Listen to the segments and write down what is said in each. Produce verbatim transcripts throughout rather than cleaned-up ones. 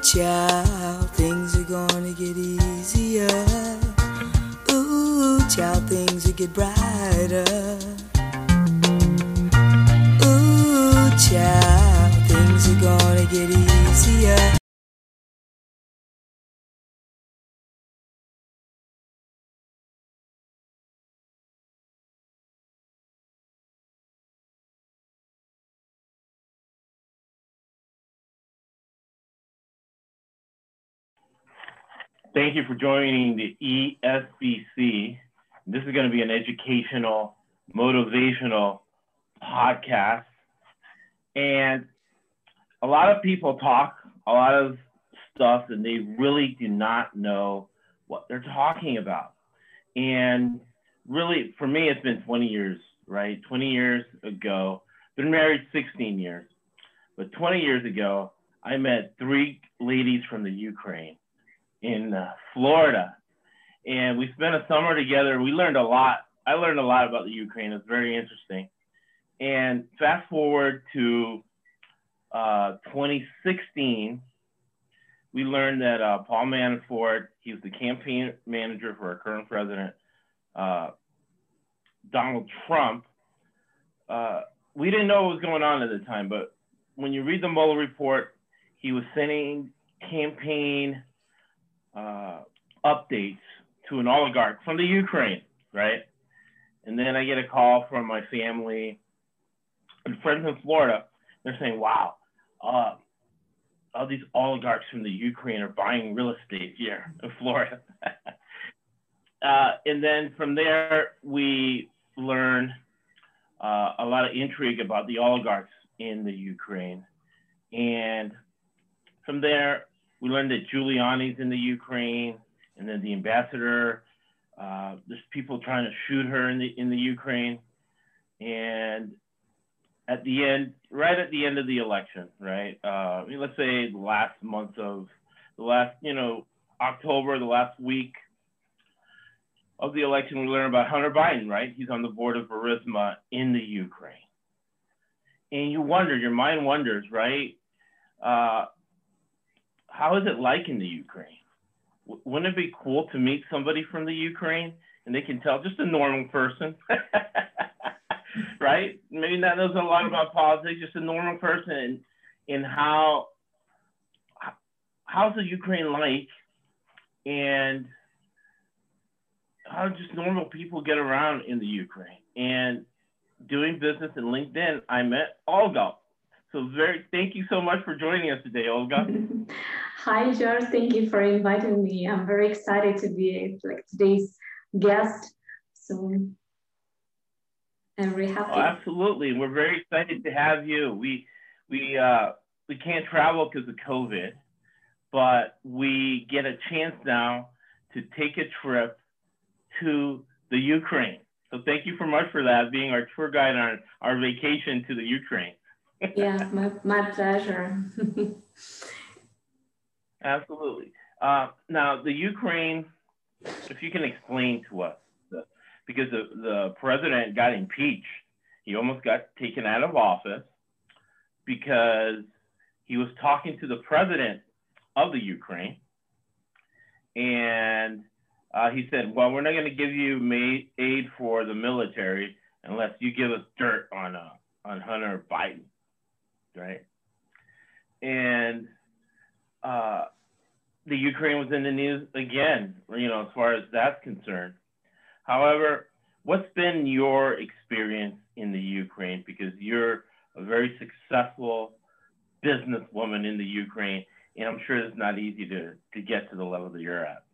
child, things are gonna get easier. Ooh, child, things will get brighter. Ooh, child, things are gonna get easier. Thank you for joining the E S B C. This is going to be an educational, motivational podcast. And a lot of people talk a lot of stuff and they really do not know what they're talking about. And really, for me, it's been twenty years, right? twenty years ago, been married sixteen years. But twenty years ago, I met three ladies from the Ukraine in uh, Florida. And we spent a summer together. We learned a lot. I learned a lot about the Ukraine. It's very interesting. And fast forward to uh, twenty sixteen, we learned that uh, Paul Manafort, he was the campaign manager for our current president, uh, Donald Trump. Uh, we didn't know what was going on at the time, but when you read the Mueller report, he was sending campaign uh, updates to an oligarch from the Ukraine, right? And then I get a call from my family and friends in Florida. They're saying, wow, uh, all these oligarchs from the Ukraine are buying real estate here in Florida. uh, and then from there, we learn uh, a lot of intrigue about the oligarchs in the Ukraine. And from there, we learned that Giuliani's in the Ukraine, and then the ambassador, uh, there's people trying to shoot her in the in the Ukraine. And at the end, right at the end of the election, right? Uh, I mean, let's say the last month of, the last, you know, October, the last week of the election, we learn about Hunter Biden, right? He's on the board of Burisma in the Ukraine. And you wonder, your mind wonders, right? Uh, how is it like in the Ukraine? W- wouldn't it be cool to meet somebody from the Ukraine and they can tell, just a normal person, right? Maybe not knows a lot about politics, just a normal person, and, and how, how's the Ukraine like, and how just normal people get around in the Ukraine. And doing business in LinkedIn, I met Olga. So very, thank you so much for joining us today, Olga. Hi, George. Thank you for inviting me. I'm very excited to be like today's guest. So I'm very happy. Oh, absolutely. We're very excited to have you. We we uh, we can't travel because of COVID, but we get a chance now to take a trip to the Ukraine. So thank you so much for that, being our tour guide on our vacation to the Ukraine. Yeah, my, my pleasure. Absolutely. Uh, now, the Ukraine, if you can explain to us, the, because the, the president got impeached, he almost got taken out of office because he was talking to the president of the Ukraine. And uh, he said, well, we're not going to give you aid for the military unless you give us dirt on, uh, on Hunter Biden. Right. And uh, the Ukraine was in the news again, you know, as far as that's concerned. However, what's been your experience in the Ukraine? Because you're a very successful businesswoman in the Ukraine, and I'm sure it's not easy to, to get to the level that you're at.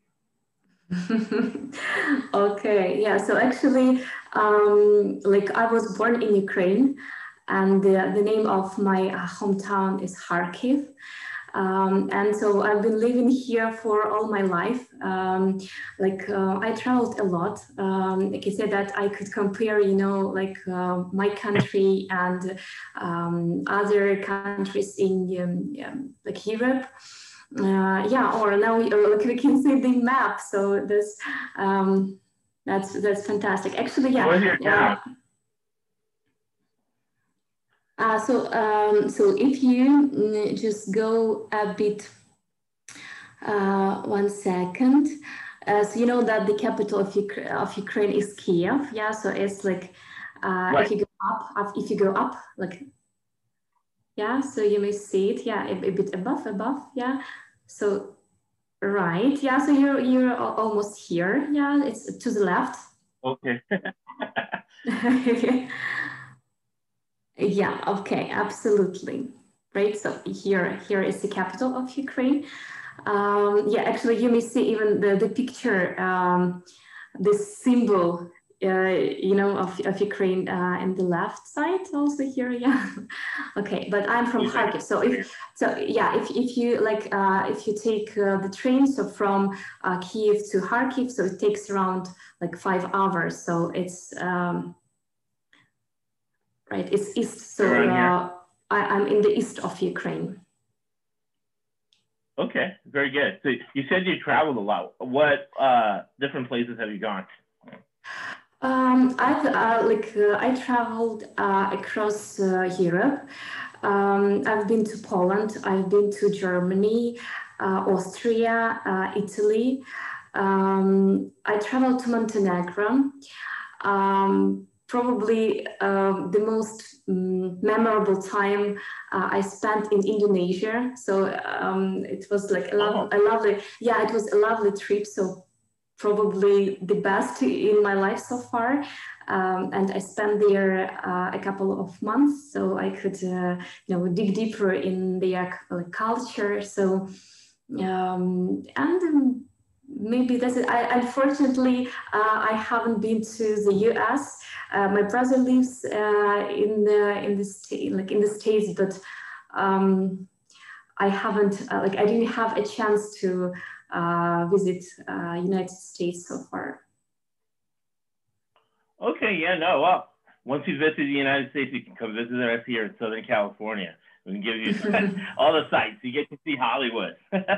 Okay, yeah, so actually, um, like I was born in Ukraine. And the, the name of my uh, hometown is Kharkiv. Um, and so I've been living here for all my life. Um, like uh, I traveled a lot. Um, like you said that I could compare, you know, like uh, my country and um, other countries in um, um, like Europe. Uh, yeah, or now we, or like we can see the map. So this, um, that's that's fantastic. Actually, yeah. Where's your town? Uh, Uh, so, um, so if you just go a bit Uh, one second. Uh, so you know that the capital of, Uk of Ukraine is Kiev. Yeah, so it's like uh, Right. if you go up, up, if you go up, like yeah, so you may see it. Yeah, a, a bit above, above. Yeah, so right. Yeah, so you're you're almost here. Yeah, it's to the left. Okay. Yeah. Okay. Absolutely. Right. So here here is the capital of Ukraine. Um, yeah, actually, you may see even the, the picture, um, this symbol, uh, you know, of, of Ukraine uh, in the left side also here. Yeah. Okay, but I'm from Kharkiv. So if, so yeah, if, if you like, uh, if you take uh, the train, so from uh, Kiev to Kharkiv, so it takes around like five hours. So it's, um, right, it's east. So uh, I, I'm in the east of Ukraine. Okay, very good. So you said you traveled a lot. What uh, different places have you gone? Um, I've uh, like uh, I traveled uh, across uh, Europe. Um, I've been to Poland. I've been to Germany, uh, Austria, uh, Italy. Um, I traveled to Montenegro. Um, probably uh, the most um, memorable time uh, I spent in Indonesia. So um, it was like a, lo a lovely, yeah, it was a lovely trip. So probably the best in my life so far. Um, and I spent there uh, a couple of months, so I could, uh, you know, dig deeper in their uh, culture. So, um, and um, maybe that's it. I, unfortunately, uh, I haven't been to the U S. Uh, my brother lives uh, in the in the state, like in the States, but um, I haven't, uh, like, I didn't have a chance to uh, visit uh, United States so far. Okay, yeah, no, well, once you visit the United States, you can come visit us here in Southern California. We can give you all the sites. You get to see Hollywood.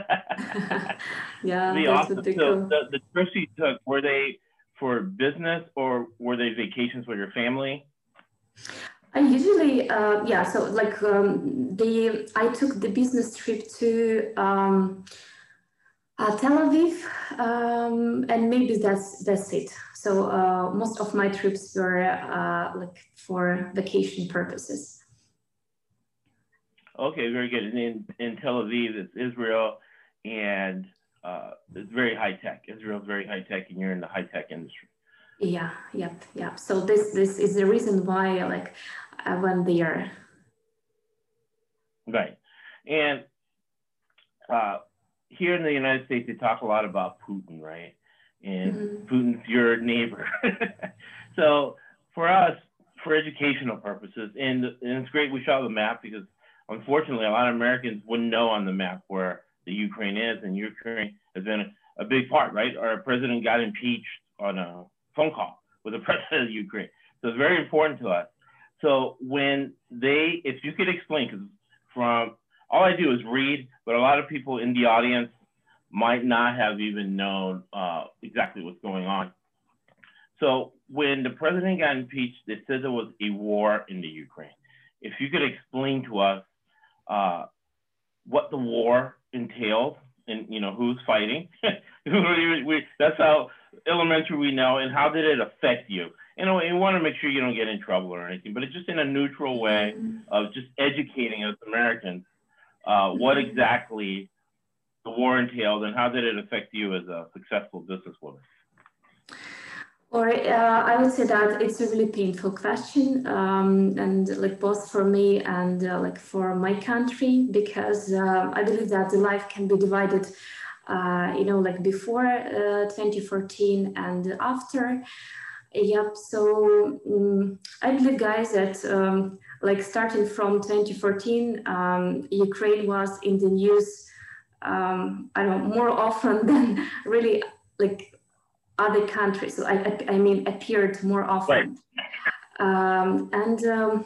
Yeah, the that awesome. would be So cool. the, the trips you took, were they for business or were they vacations with your family? I usually, uh, yeah, so like um, the, I took the business trip to um, uh, Tel Aviv, um, and maybe that's that's it. So uh, most of my trips were uh, like for vacation purposes. Okay, very good. And in, in Tel Aviv, it's Israel, and uh, it's very high tech. Israel's very high tech, and you're in the high tech industry. Yeah, yep, yep. So this this is the reason why like I went there. Right, and uh, here in the United States, they talk a lot about Putin, right? And mm-hmm. Putin's your neighbor. So for us, for educational purposes, and, and it's great we saw the map because unfortunately, a lot of Americans wouldn't know on the map where the Ukraine is, and Ukraine has been a, a big part, right? Our president got impeached on a phone call with the president of Ukraine. So it's very important to us. So when they, if you could explain, because from, all I do is read, but a lot of people in the audience might not have even known uh, exactly what's going on. So when the president got impeached, they said there was a war in the Ukraine. If you could explain to us uh, what the war entailed and, you know, who's fighting. we, that's how elementary we know, and how did it affect you? You know, you want to make sure you don't get in trouble or anything, but it's just in a neutral way of just educating us Americans uh, what exactly the war entailed and how did it affect you as a successful businesswoman? Or uh, I would say that it's a really painful question, um, and like both for me and uh, like for my country, because uh, I believe that the life can be divided, uh, you know, like before uh, twenty fourteen and after. Yep. So um, I believe, guys, that um, like starting from twenty fourteen, um, Ukraine was in the news, um, I don't know, more often than really like other countries. So I, I, I mean, appeared more often. Right. Um, and um,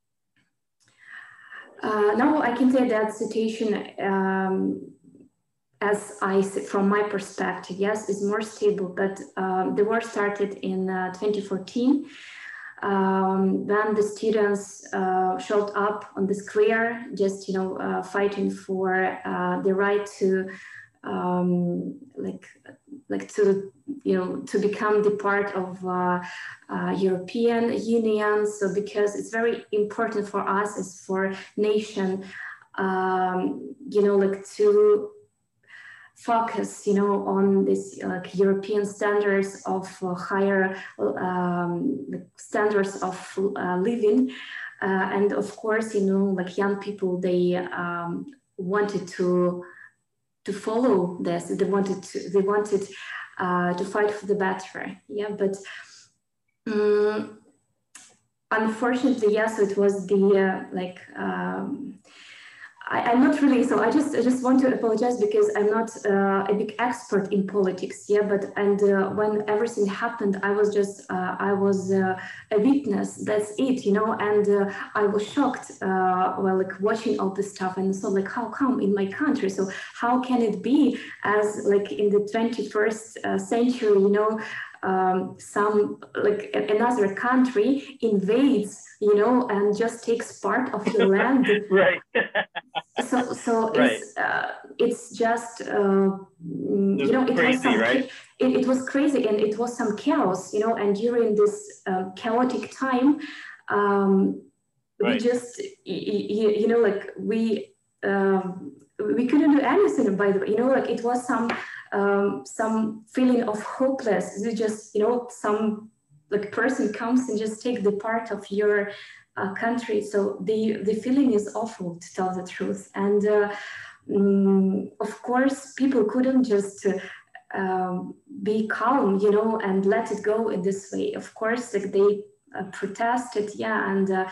uh, now I can say that situation, um, as I see from my perspective, yes, is more stable. But um, the war started in uh, twenty fourteen. Um, when the students uh, showed up on the square, just you know, uh, fighting for uh, the right to um, like like to you know to become the part of uh, uh, European Union. So because it's very important for us as for nation, um, you know, like to focus, you know, on this like European standards of uh, higher um, standards of uh, living, uh, and of course, you know, like young people, they um, wanted to to follow this. They wanted to they wanted uh, to fight for the better. Yeah, but um, unfortunately, yes, it was the uh, like. Um, I, I'm not really, so I just I just want to apologize because I'm not uh, a big expert in politics, yeah, but and uh, when everything happened, I was just, uh, I was uh, a witness, that's it, you know, and uh, I was shocked uh, while like watching all this stuff and so like, how come in my country? So how can it be as like in the twenty-first uh, century, you know, um, some like another country invades, you know, and just takes part of your land. Right. So, so right. it's uh, it's just uh, you know it crazy, was some right? it, it was crazy and it was some chaos, you know. And during this uh, chaotic time, um, right. we just you, you know like we um, we couldn't do anything. By the way, you know, like it was some um, some feeling of hopeless. You just you know some like person comes and just take the part of your uh, country. So the the feeling is awful, to tell the truth. And uh, um, of course, people couldn't just uh, um, be calm, you know, and let it go in this way. Of course, like they uh, protested, yeah, and. Uh,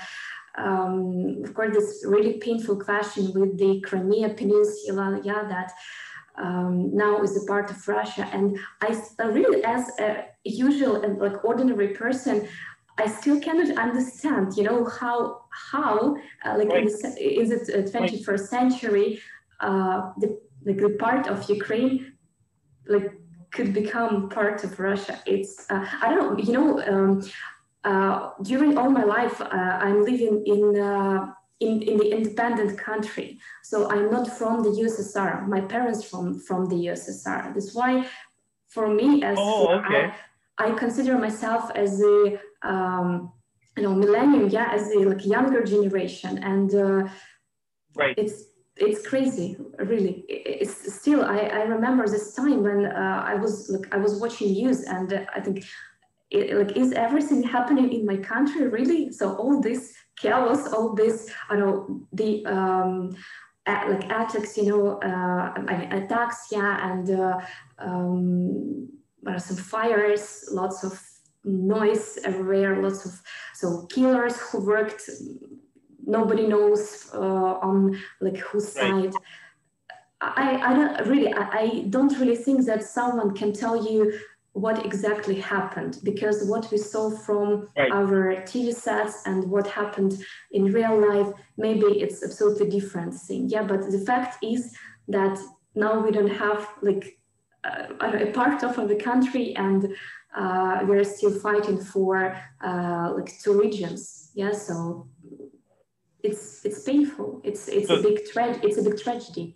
um, of course, this really painful clashing with the Crimea Peninsula, yeah, that um, now is a part of Russia. And I uh, really, as a usual and like ordinary person, I still cannot understand, you know, how how uh, like right. in, the, in the twenty-first century, uh, the like the part of Ukraine like could become part of Russia. It's uh, I don't know, you know. Um, Uh, during all my life, uh, I'm living in, uh, in in the independent country. So I'm not from the U S S R. My parents from from the U S S R. That's why, for me, as oh, okay. I, I consider myself as a um, you know millennium, yeah, as a like younger generation, and uh, right. It's it's crazy, really. It's still I, I remember this time when uh, I was like I was watching news, and uh, I think. It, like, is everything happening in my country, really? So all this chaos, all this, I know, the um, at, like attacks, you know, uh, attacks, yeah, and uh, um, there are some fires, lots of noise everywhere, lots of so killers who worked, nobody knows uh, on like whose side. I, I don't really, I, I don't really think that someone can tell you what exactly happened, because what we saw from right. our T V sets and what happened in real life, maybe it's absolutely different thing. Yeah, but the fact is that now we don't have like uh, a part of the country, and uh, we're still fighting for uh, like two regions. Yeah, so it's it's painful. It's it's so, a big tra- it's a big tragedy.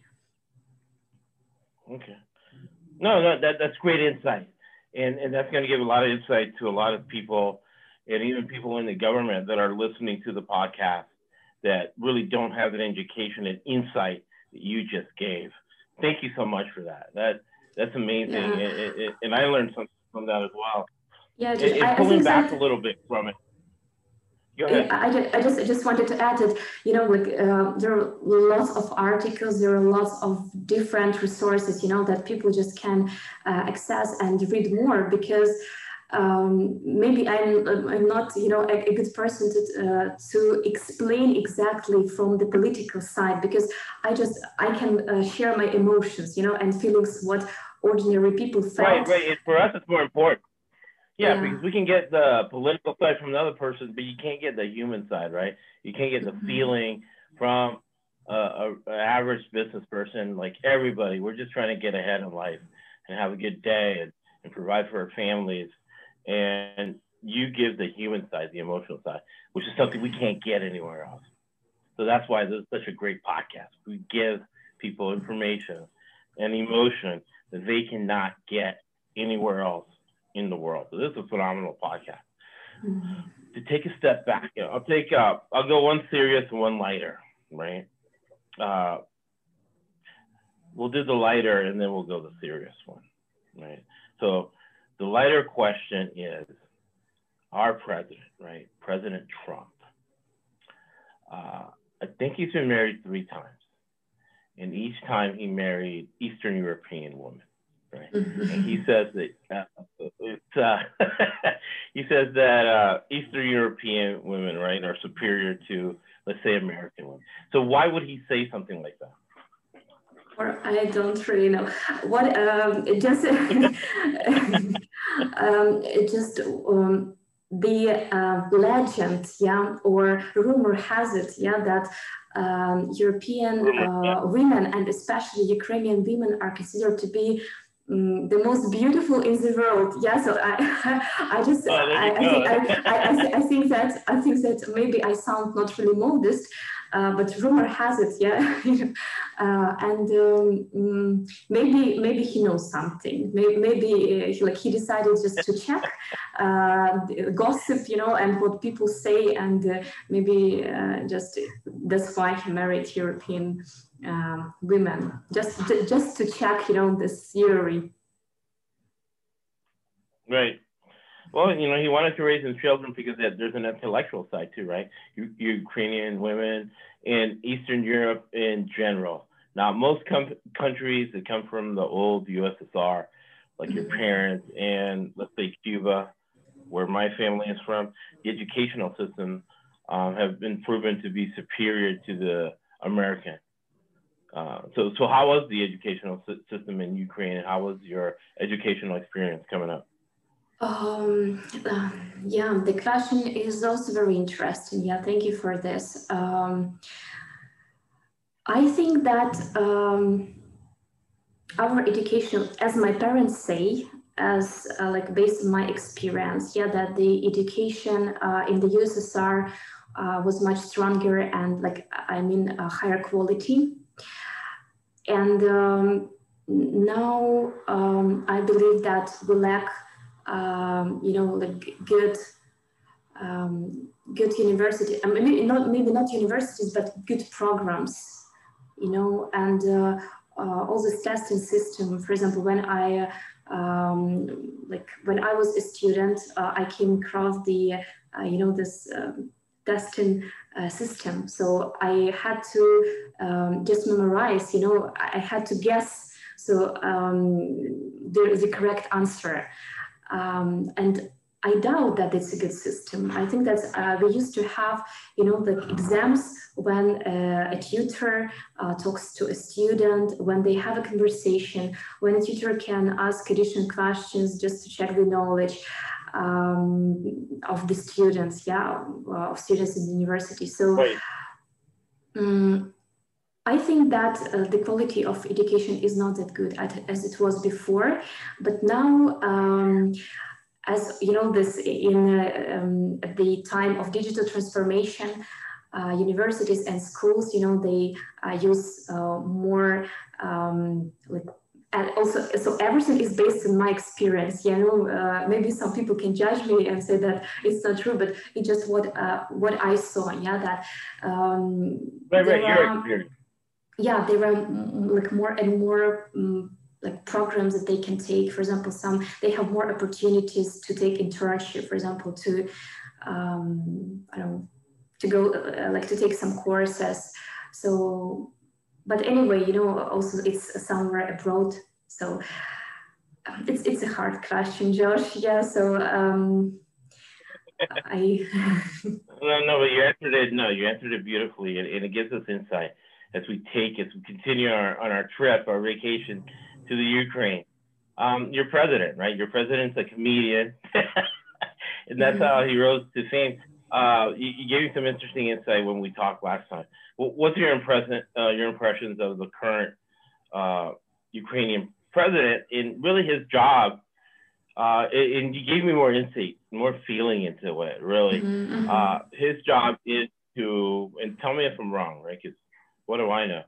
Okay. No, no, that that's great insight. And, and that's going to give a lot of insight to a lot of people, and even people in the government that are listening to the podcast that really don't have that education and insight that you just gave. Thank you so much for that. That that's amazing, Yeah. and, and, and I learned something from that as well. Yeah, just, and, and I, pulling I back that, a little bit from it. Go ahead. I, I just I just wanted to add that, you know, like uh, there are lots of articles, there are lots of different resources, you know, that people just can uh, access and read more, because um, maybe I'm I'm not, you know, a, a good person to uh, to explain exactly from the political side, because I just I can uh, share my emotions, you know, and feelings, what ordinary people felt. Right, right. And for us, it's more important. Yeah, yeah, because we can get the political side from another person, but you can't get the human side, right? You can't get the mm-hmm. feeling from uh, an average business person, like everybody. We're just trying to get ahead in life and have a good day and, and provide for our families. And you give the human side, the emotional side, which is something we can't get anywhere else. So that's why this is such a great podcast. We give people information and emotion that they cannot get anywhere else in the world. So this is a phenomenal podcast. Mm-hmm. To take a step back, you know, I'll take uh, I'll go one serious and one lighter, right? Uh, we'll do the lighter and then we'll go the serious one, right? So the lighter question is our president, right? President Trump. Uh, I think he's been married three times, and each time he married Eastern European women, right? Mm-hmm. And he says that uh, it's, uh, he says that uh, Eastern European women, right, are superior to, let's say, American women. So why would he say something like that? Or I don't really know what. Um, it just, um, it just. Um, The uh, legend, yeah, or rumor has it, yeah, that um, European uh, women and especially Ukrainian women are considered to be um, the most beautiful in the world. Yeah, so I, I just, oh, I, I, think, I, I, I think that I think that maybe I sound not really modest, uh, but rumor has it, yeah, uh, and um, maybe maybe he knows something. Maybe, maybe uh, he, like he decided just to check. Uh, gossip, you know, and what people say, and uh, maybe uh, just that's why he married European uh, women, just just to check, you know, this theory. Right. Well, you know, he wanted to raise his children because there's an intellectual side too, right? U- Ukrainian women and Eastern Europe in general. Now, most com- countries that come from the old U S S R, like your parents and let's say Cuba, where my family is from, the educational system um, have been proven to be superior to the American. Uh, so, so how was the educational system in Ukraine, and how was your educational experience coming up? Um, uh, yeah, the question is also very interesting. Yeah, thank you for this. Um, I think that um, our education, as my parents say, as uh, like based on my experience, yeah, that the education uh, in the U S S R uh, was much stronger and like, I mean, a higher quality. And um, now um, I believe that we lack, um, you know, like good, um, good university. I mean, maybe not, maybe not universities, but good programs, you know, and uh, uh, all this testing system. For example, when I Um, like when I was a student, uh, I came across the, uh, you know, this um, testing uh, system. So I had to um, just memorize, you know, I had to guess. So um, there is a correct answer. Um, and I doubt that it's a good system. I think that uh, we used to have, you know, the exams when uh, a tutor uh, talks to a student, when they have a conversation, when a tutor can ask additional questions just to check the knowledge um, of the students, yeah, of students in the university. So um, I think that uh, the quality of education is not that good at, as it was before, but now, um, as you know, this in uh, um, at the time of digital transformation, uh, universities and schools, you know, they uh, use uh, more, um, like, and also, so everything is based on my experience. You know, uh, maybe some people can judge me and say that it's not true, but it's just what uh, what I saw. Yeah, that. Um, right, right, your experience. Yeah, there are like more and more. Um, like programs that they can take. For example, some, they have more opportunities to take internship, for example, to, um, I don't know, to go, uh, like to take some courses. So, but anyway, you know, also it's somewhere abroad. So it's, it's a hard question, Josh. Yeah, so um, I... no, no, but you answered it, no, you answered it beautifully, and, and it gives us insight as we take, as we continue our, on our trip, our vacation, to the Ukraine. Um, your president, right? Your president's a comedian, and that's mm-hmm. how he rose to fame. Uh, you, you gave me some interesting insight when we talked last time. Well, what's your impression, uh, your impressions of the current uh, Ukrainian president in really his job? Uh, and you gave me more insight, more feeling into it. Really, mm-hmm. uh, his job is to, and tell me if I'm wrong, right? Because what do I know?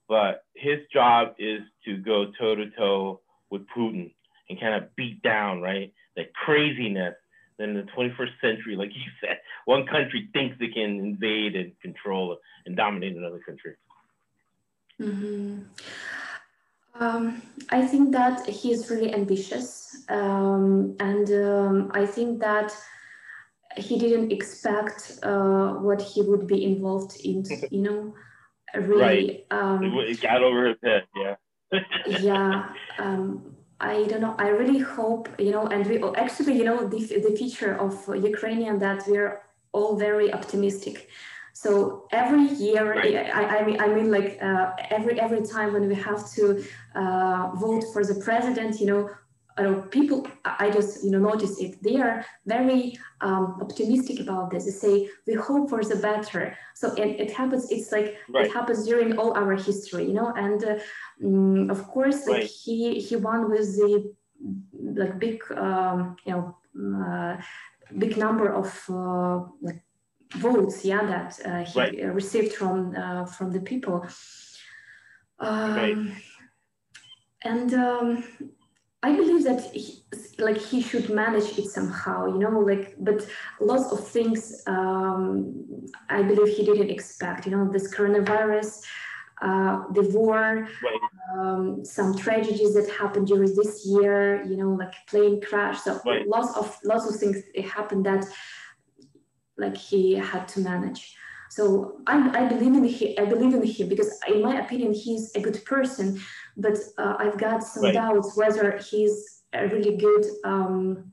but his job is to go toe to toe with Putin and kind of beat down, right, that craziness. Then in the twenty-first century, like you said, one country thinks they can invade and control and dominate another country. Mm-hmm. Um, I think that he is really ambitious, um, and um, I think that he didn't expect uh, what he would be involved in, you know, really. Right. Um, it got over his head, yeah. yeah. Um, I don't know. I really hope, you know, and we actually, you know, the, the feature of Ukrainian that we're all very optimistic. So every year, Right. I, I mean, I mean, like uh, every every time when we have to uh, vote for the president, you know, I know people. I just you know notice it. They are very um, optimistic about this. They say we hope for the better. So and it happens. It's like Right. it happens during all our history, you know. And uh, um, of course, like Right. he he won with the like big um, you know uh, big number of uh, like. votes, yeah, that uh, he Right. received from uh, from the people, um, Right. and um, I believe that he, like he should manage it somehow, you know, like. But lots of things um, I believe he didn't expect, you know, this coronavirus, uh, the war, Right. um, some tragedies that happened during this year, you know, like plane crash. So Right. lots of lots of things happened that. Like he had to manage. So I, I believe in him. I believe in him because, in my opinion, he's a good person. But uh, I've got some Right. doubts whether he's a really good um,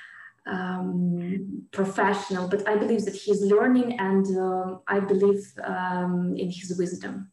um, professional. But I believe that he's learning, and uh, I believe um, in his wisdom.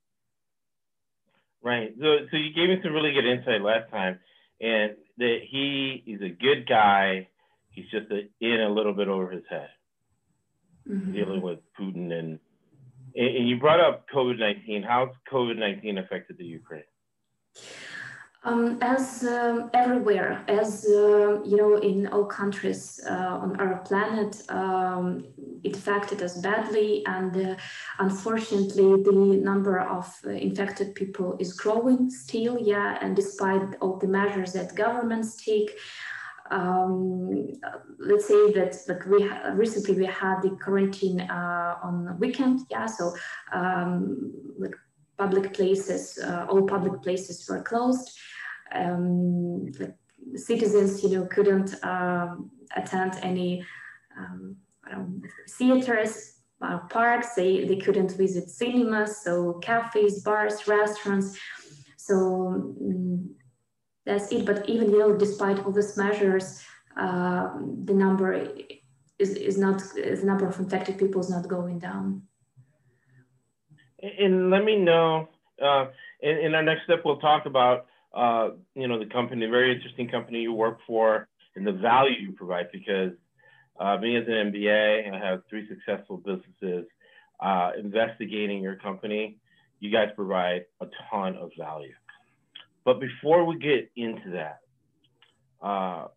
Right. So, so you gave me some really good insight last time, and that he is a good guy. He's just a, in a little bit over his head. Mm-hmm. Dealing with Putin, and and you brought up COVID nineteen. How's COVID nineteen affected the Ukraine? Um, as um, everywhere, as uh, you know, in all countries uh, on our planet, um, it affected us badly, and uh, unfortunately, the number of uh, infected people is growing still. Yeah, and despite all the measures that governments take. Um, let's say that like we ha- recently we had the quarantine uh, on the weekend, yeah. So um, like public places, uh, all public places were closed. Um, like citizens, you know, couldn't um, attend any um, I don't know, theaters, uh, parks. They they couldn't visit cinemas, so cafes, bars, restaurants. So. Um, That's it. But even you know, despite all these measures, uh, the number is is not the number of infected people is not going down. And let me know. Uh, in, in our next step, we'll talk about uh, you know the company, the very interesting company you work for, and the value you provide. Because uh, me as an M B A, I have three successful businesses. Uh, investigating your company, you guys provide a ton of value. But before we get into that, uh,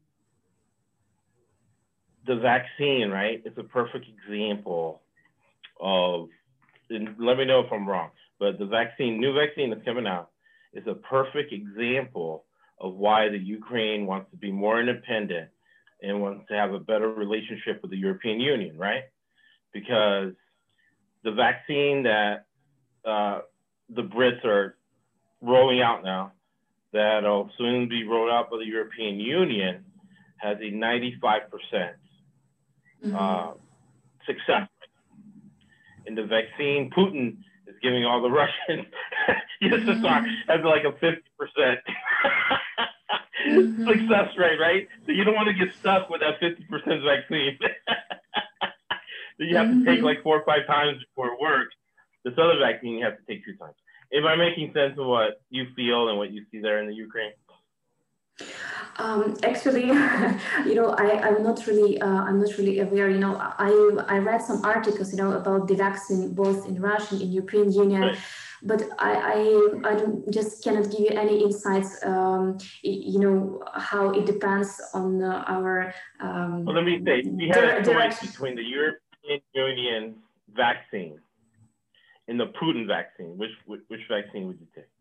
the vaccine, right? It's a perfect example of, and let me know if I'm wrong, but the vaccine, new vaccine that's coming out is a perfect example of why the Ukraine wants to be more independent and wants to have a better relationship with the European Union, right? Because the vaccine that uh, the Brits are rolling out now, that'll soon be rolled out by the European Union, has a ninety-five percent mm-hmm. uh, success rate. And the vaccine, Putin is giving all the Russians, U S S R has like a fifty percent mm-hmm. success rate, right? So you don't want to get stuck with that fifty percent vaccine. So you have mm-hmm. to take like four or five times before it works. This other vaccine you have to take two times. Am I making sense of what you feel and what you see there in the Ukraine? Um, actually, you know, I, I'm not really, uh, I'm not really aware. You know, I I read some articles, you know, about the vaccine both in Russia and European Union, right. But I I, I don't, just cannot give you any insights. Um, you know, how it depends on uh, our. Um, well, let me say, we had a choice between the European Union vaccine in the Putin vaccine, which which, which vaccine would you take?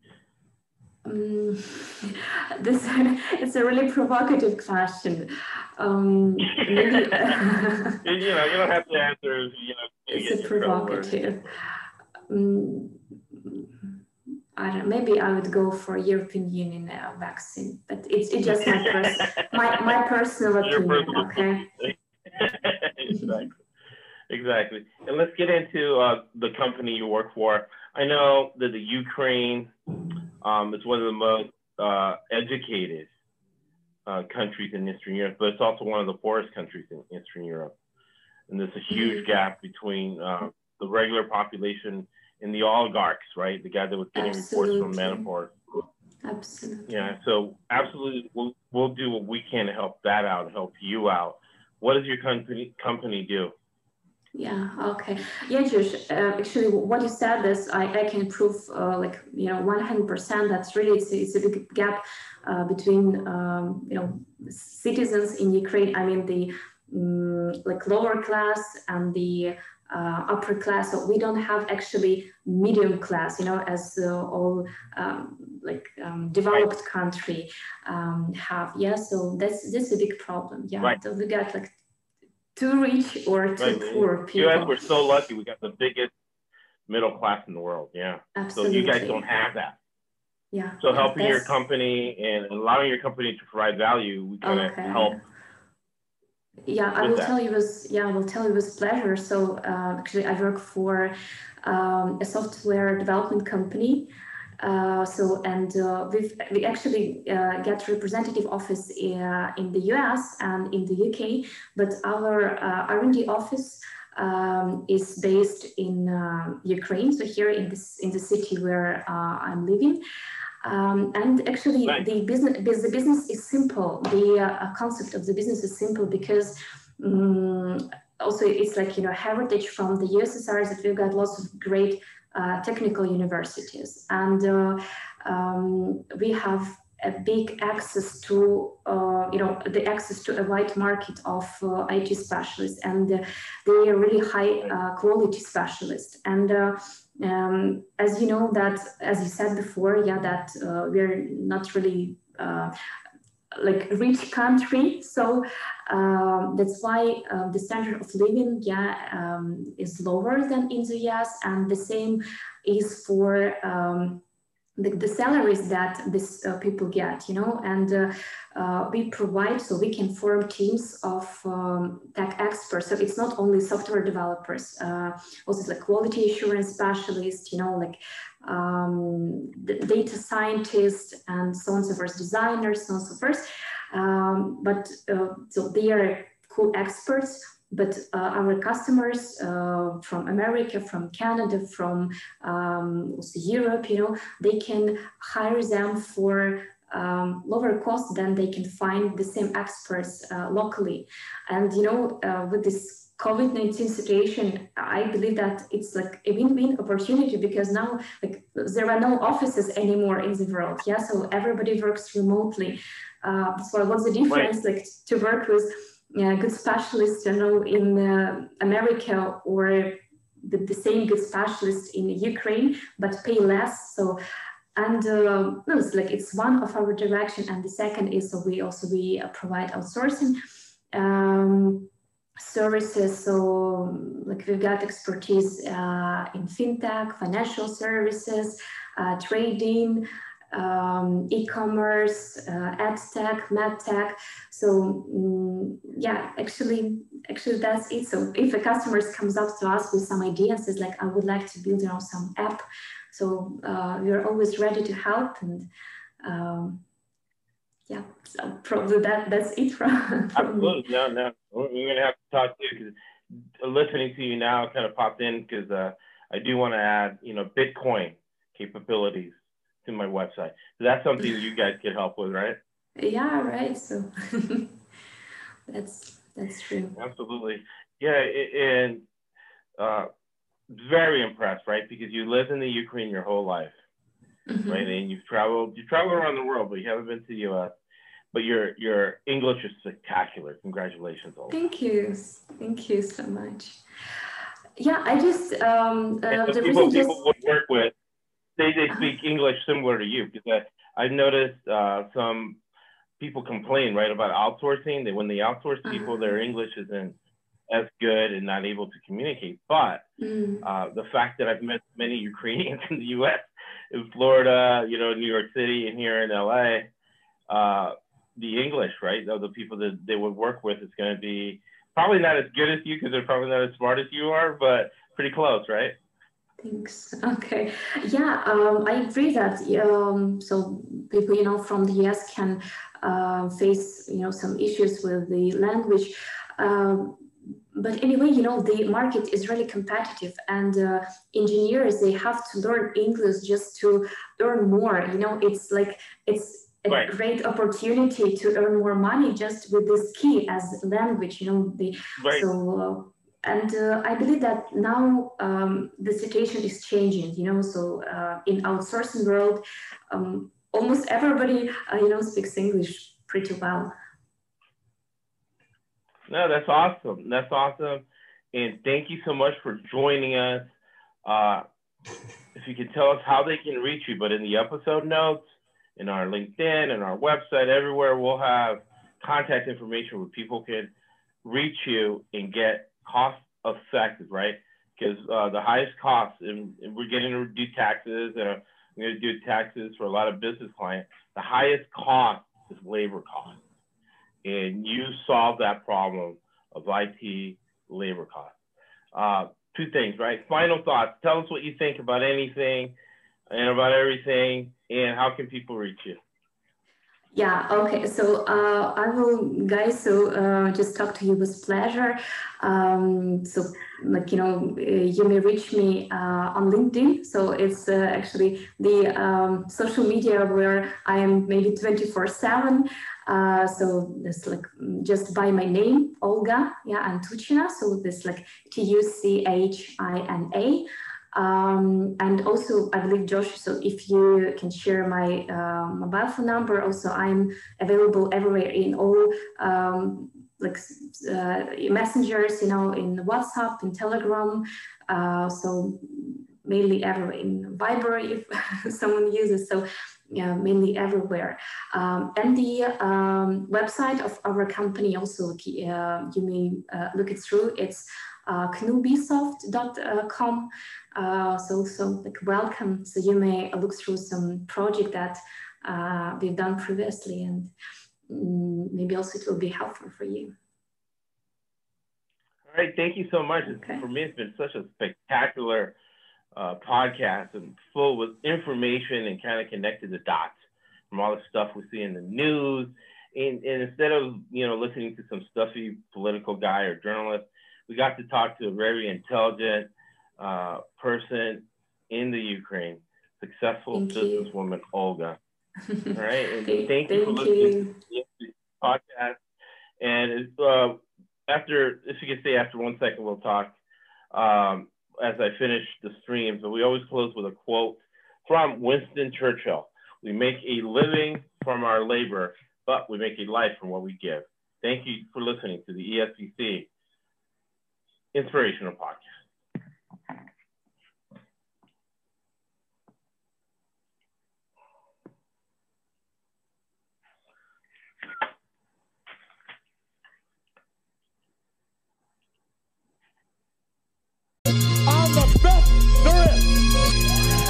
Um, this it's a really provocative question. Um, maybe you know, you don't have to answer. You know, it's a provocative. Um, I don't. Maybe I would go for European Union uh, vaccine, but it's it's just my pers- my my personal opinion. Personal okay. Exactly. Exactly. And let's get into uh, the company you work for. I know that the Ukraine um, is one of the most uh, educated uh, countries in Eastern Europe, but it's also one of the poorest countries in Eastern Europe. And there's a huge mm-hmm. gap between uh, the regular population and the oligarchs, right? The guy that was getting absolutely. reports from Manafort. Absolutely. Yeah. So absolutely, we'll we'll do what we can to help that out, help you out. What does your company company do? Yeah, okay. Yeah, Josh, uh, actually what you said is I, I can prove uh, like, you know, one hundred percent that's really, it's, it's a big gap uh, between, um, you know, citizens in Ukraine, I mean, the um, like lower class and the uh, upper class. So we don't have actually medium class, you know, as uh, all um, like um, developed country um, have. Yeah, so that's, that's a big problem. Yeah, right. So we got like too rich or too right. poor people. U S, we're so lucky. We got the biggest middle class in the world. Yeah. Absolutely. So you guys don't have that. Yeah. So yeah, helping that's... your company and allowing your company to provide value, we kind of okay. help. Yeah, I will that. tell you with yeah, I will tell you with pleasure. So uh, actually, I work for um, a software development company. Uh, so and uh, we we actually uh, get representative office uh, in the U S and in the U K, but our uh, R and D office um, is based in uh, Ukraine. So here in this in the city where uh, I'm living. Um, and actually, right. the business the business is simple. The uh, concept of the business is simple because um, also it's like, you know, heritage from the U S S R that we've got lots of great uh, technical universities, and uh, um, we have a big access to uh, you know the access to a wide market of uh, I T specialists, and uh, they are really high uh, quality specialists. And uh, um, as you know that, as you said before, yeah, that uh, we're not really uh, like rich country, so um, that's why uh, the standard of living, yeah, um, is lower than in the U S, and the same is for um, the, the salaries that these uh, people get, you know, and uh, uh, we provide, so we can form teams of um, tech experts. So it's not only software developers, uh, also like quality assurance specialists, you know, like um, the data scientists and so on and so forth, designers, so on and so forth. Um, but uh, so they are cool experts. But uh, our customers uh, from America, from Canada, from um, also Europe, you know, they can hire them for um, lower cost than they can find the same experts uh, locally. And, you know, uh, with this COVID nineteen situation, I believe that it's like a win-win opportunity, because now like there are no offices anymore in the world. Yeah, so everybody works remotely. Uh, so what's the difference, right. like to work with Yeah, good specialists, you know, in uh, America, or the, the same good specialist in Ukraine, but pay less. So, and uh, no, it's like it's one of our direction, and the second is so we also we uh, provide outsourcing um, services. So, like we've got expertise uh, in fintech, financial services, uh, trading. Um, e-commerce, uh, ad tech, med tech. So um, yeah, actually, actually that's it. So if a customer comes up to us with some idea and says like, I would like to build, you know, some app, so uh, we're always ready to help. And um, yeah, so probably that that's it from, from Absolutely. me. No, no, we're gonna have to talk to you, because listening to you now kind of popped in, because uh, I do want to add, you know, Bitcoin capabilities to my website. So that's something you guys could help with, right? Yeah, right. So that's that's true. Absolutely. Yeah, and uh, very impressed, right? Because you lived in the Ukraine your whole life, mm-hmm. right? And you've traveled, you traveled around the world, but you haven't been to the U S. But your your English is spectacular. Congratulations, all. Thank you. Thank you so much. Yeah, I just um, uh, And the the people reason just people would work with, they, they uh, speak English similar to you, because I, I've noticed uh, some people complain, right, about outsourcing. That when they outsource people, uh, their English isn't as good and not able to communicate. But mm, uh, the fact that I've met many Ukrainians in the U S, in Florida, you know, New York City, and here in L A, uh, the English, right, the, the people that they would work with is going to be probably not as good as you, because they're probably not as smart as you are, but pretty close, right? thanks. Okay. Yeah, um, I agree that um, so people, you know, from the U S can uh, face, you know, some issues with the language. Um, but anyway, you know, the market is really competitive, and uh, engineers, they have to learn English just to earn more. You know, it's like it's a Right. great opportunity to earn more money just with this key as language. You know, the Right. so. Uh, and uh, I believe that now um, the situation is changing. You know, so uh, in outsourcing world, um, almost everybody, uh, you know, speaks English pretty well. No, that's awesome. That's awesome. And thank you so much for joining us. Uh, if you could tell us how they can reach you, but in the episode notes, in our LinkedIn and our website, everywhere, we'll have contact information where people can reach you and get cost effective, right? Because uh, the highest cost, and, and we're getting to do taxes, and I'm going to do taxes for a lot of business clients, the highest cost is labor cost. And you solve that problem of I T labor costs. Uh, two things, right? Final thoughts. Tell us what you think about anything and about everything, and how can people reach you? Yeah, okay. So uh, I will, guys, so uh, just talk to you with pleasure. Um, so, like, you know, uh, you may reach me uh, on LinkedIn. So it's uh, actually the um, social media where I am maybe twenty-four seven. Uh, so it's like just by my name, Olga, yeah, Antuchina. So this like T U C H I N A. Um, and also, I believe, Josh, so if you can share my uh, mobile phone number, also I'm available everywhere in all um, like uh, messengers, you know, in WhatsApp, in Telegram, uh, so mainly everywhere, in Viber if someone uses, so yeah, mainly everywhere. Um, and the um, website of our company also, uh, you may uh, look it through, it's uh, knubisoft dot com. Uh, so, so like welcome. So you may look through some project that uh, we've done previously, and mm, maybe also it will be helpful for you. All right, thank you so much. Okay. For me, it's been such a spectacular uh, podcast and full with information and kind of connected the dots from all the stuff we see in the news. And, and instead of, you know, listening to some stuffy political guy or journalist, we got to talk to a very intelligent uh, person in the Ukraine, successful Thank businesswoman, Olga. All right, and thank, thank you for thank listening you. to the podcast. And uh, after, if you can stay after one second, we'll talk um, as I finish the stream. So we always close with a quote from Winston Churchill. We make a living from our labor, but we make a life from what we give. Thank you for listening to the E S B C Inspirational Podcast.